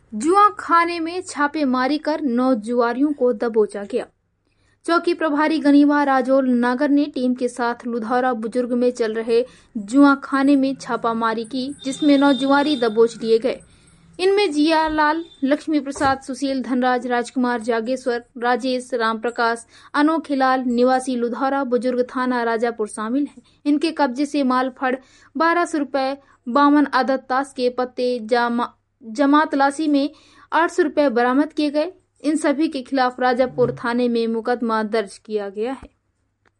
जुआ खाने में छापेमारी कर 9 जुआरियों को दबोचा गया। चौकी प्रभारी गनीवा राजोल नागर ने टीम के साथ लुधौरा बुजुर्ग में चल रहे जुआ खाने में छापामारी की, जिसमें 9 जुआरी दबोच लिए गए। इनमें जियालाल, लक्ष्मी प्रसाद, सुशील, धनराज, राजकुमार, जागेश्वर, राजेश, रामप्रकाश, अनोखीलाल निवासी लुधौरा बुजुर्ग थाना राजापुर शामिल हैं। इनके कब्जे से मालफड़ 1200 रुपए, 52 आदत ताश के पत्ते, जमा तलाशी में 800 रुपए बरामद किए गए। इन सभी के खिलाफ राजापुर थाने में मुकदमा दर्ज किया गया है।